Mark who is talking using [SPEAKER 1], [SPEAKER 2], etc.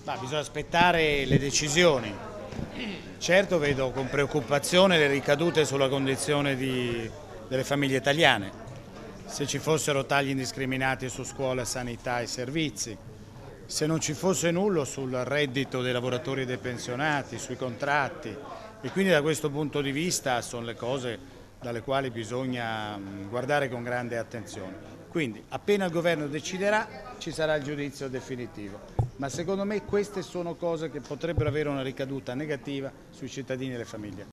[SPEAKER 1] Ma bisogna aspettare le decisioni. Certo vedo con preoccupazione le ricadute sulla condizione delle famiglie italiane. Se ci fossero tagli indiscriminati su scuola, sanità e servizi, se non ci fosse nulla sul reddito dei lavoratori e dei pensionati, sui contratti, e quindi da questo punto di vista sono le cose dalle quali bisogna guardare con grande attenzione. Quindi appena il governo deciderà ci sarà il giudizio definitivo, ma secondo me queste sono cose che potrebbero avere una ricaduta negativa sui cittadini e le famiglie.